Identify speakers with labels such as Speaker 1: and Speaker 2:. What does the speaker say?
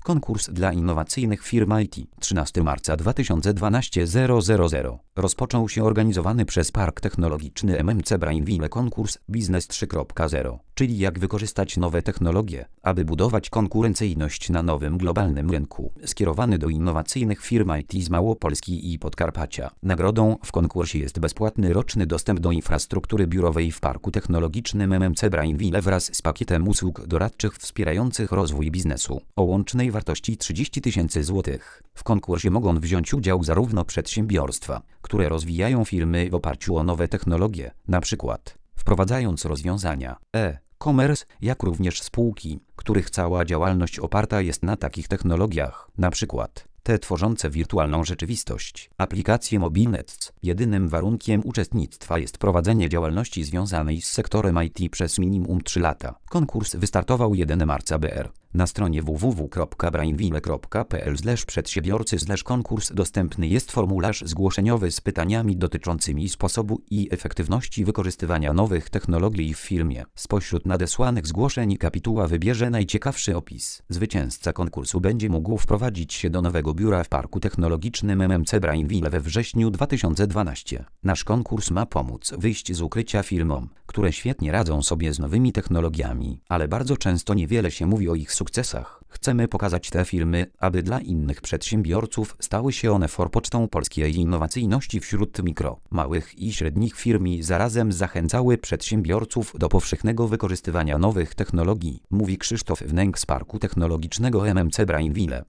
Speaker 1: Konkurs dla innowacyjnych firm IT 13 marca 2012 000 rozpoczął się organizowany przez Park Technologiczny MMC Brainville konkurs Biznes 3.0, czyli jak wykorzystać nowe technologie, aby budować konkurencyjność na nowym globalnym rynku, skierowany do innowacyjnych firm IT z Małopolski i Podkarpacia. Nagrodą w konkursie jest bezpłatny roczny dostęp do infrastruktury biurowej w Parku Technologicznym MMC Brainville wraz z pakietem usług doradczych wspierających rozwój biznesu o łącznej wartości 30 000 złotych. W konkursie mogą wziąć udział zarówno przedsiębiorstwa, które rozwijają firmy w oparciu o nowe technologie, np. wprowadzając rozwiązania e-commerce, jak również spółki, których cała działalność oparta jest na takich technologiach, np. te tworzące wirtualną rzeczywistość, aplikacje mobilne. Jedynym warunkiem uczestnictwa jest prowadzenie działalności związanej z sektorem IT przez minimum 3 lata. Konkurs wystartował 1 marca br. Na stronie www.brainville.pl/przedsiębiorcy/konkurs dostępny jest formularz zgłoszeniowy z pytaniami dotyczącymi sposobu i efektywności wykorzystywania nowych technologii w firmie. Spośród nadesłanych zgłoszeń kapituła wybierze najciekawszy opis. Zwycięzca konkursu będzie mógł wprowadzić się do nowego biura w Parku Technologicznym MMC Brainville we wrześniu 2012. Nasz konkurs ma pomóc wyjść z ukrycia firmom, które świetnie radzą sobie z nowymi technologiami, ale bardzo często niewiele się mówi o ich sukcesach. Chcemy pokazać te firmy, aby dla innych przedsiębiorców stały się one forpocztą polskiej innowacyjności wśród mikro, małych i średnich firm i zarazem zachęcały przedsiębiorców do powszechnego wykorzystywania nowych technologii, mówi Krzysztof Wnęk z Parku Technologicznego MMC Brainville.